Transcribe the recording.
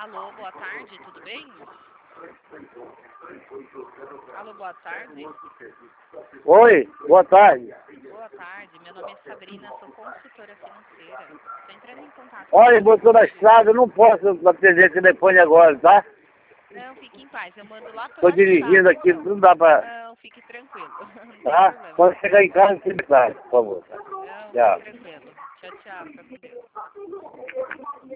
Alô, boa tarde, tudo bem? Alô, boa tarde. Oi, boa tarde. Boa tarde, meu nome é Sabrina, sou consultora financeira. Estou entrando em contato com Olha, você. botou na estrada, eu não posso atender o telefone agora, tá? Não, fique em paz, eu mando lá pelo Tô dirigindo WhatsApp, aqui, então. não dá pra... Não, fique tranquilo, não tem Tá? problema. Quando chegar em casa, você me traz, por favor. Não, fique Tchau. tranquilo. Tchau, tchau, fica com Deus.